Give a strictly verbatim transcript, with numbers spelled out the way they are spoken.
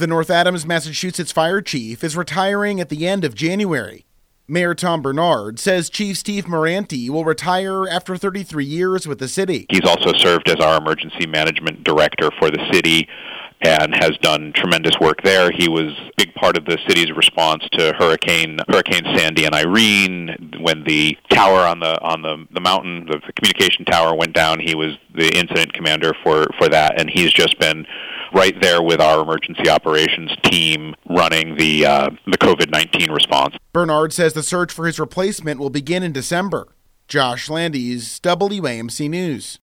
The North Adams, Massachusetts fire chief is retiring at the end of January. Mayor Tom Bernard says Chief Steve Moranti will retire after thirty-three years with the city. He's also served as our emergency management director for the city and has done tremendous work there. He was a big part of the city's response to Hurricane Hurricane Sandy and Irene. When the tower on the on the, the mountain, the, the communication tower went down, he was the incident commander for, for that, and he's just been right there with our emergency operations team running the uh, the COVID nineteen response. Bernard says the search for his replacement will begin in December. Josh Landes, W A M C News.